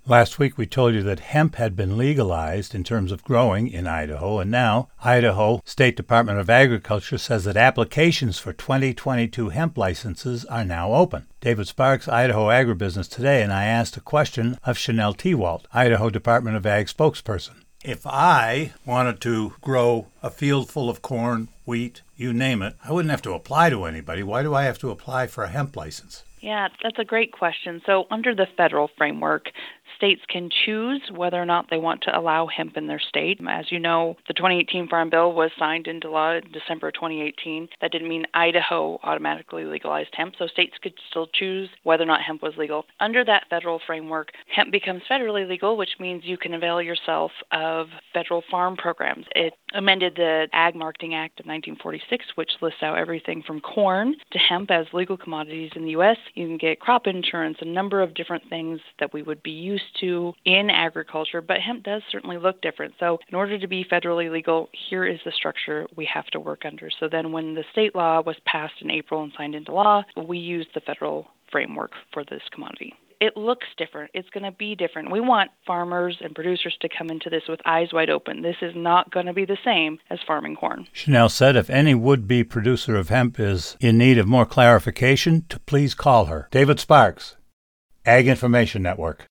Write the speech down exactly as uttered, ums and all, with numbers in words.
Last week we told you that hemp had been legalized in terms of growing in Idaho, and now Idaho State Department of Agriculture says that applications for twenty twenty-two hemp licenses are now open. David Sparks, Idaho Agribusiness Today, and I asked a question of Chanel Tewalt, Idaho Department of Ag spokesperson. If I wanted to grow a field full of corn, wheat, you name it, I wouldn't have to apply to anybody. Why do I have to apply for a hemp license? Yeah, that's a great question. So under the federal framework, states can choose whether or not they want to allow hemp in their state. As you know, the twenty eighteen Farm Bill was signed into law in December twenty eighteen. That didn't mean Idaho automatically legalized hemp, so states could still choose whether or not hemp was legal. Under that federal framework, hemp becomes federally legal, which means you can avail yourself of federal farm programs. It amended the Ag Marketing Act of nineteen forty-six, which lists out everything from corn to hemp as legal commodities in the U S. You can get crop insurance, a number of different things that we would be used to in agriculture, but hemp does certainly look different. So in order to be federally legal, here is the structure we have to work under. So then when the state law was passed in April and signed into law, we used the federal framework for this commodity. It looks different. It's going to be different. We want farmers and producers to come into this with eyes wide open. This is not going to be the same as farming corn. Chanel said if any would-be producer of hemp is in need of more clarification, to please call her. David Sparks, Ag Information Network.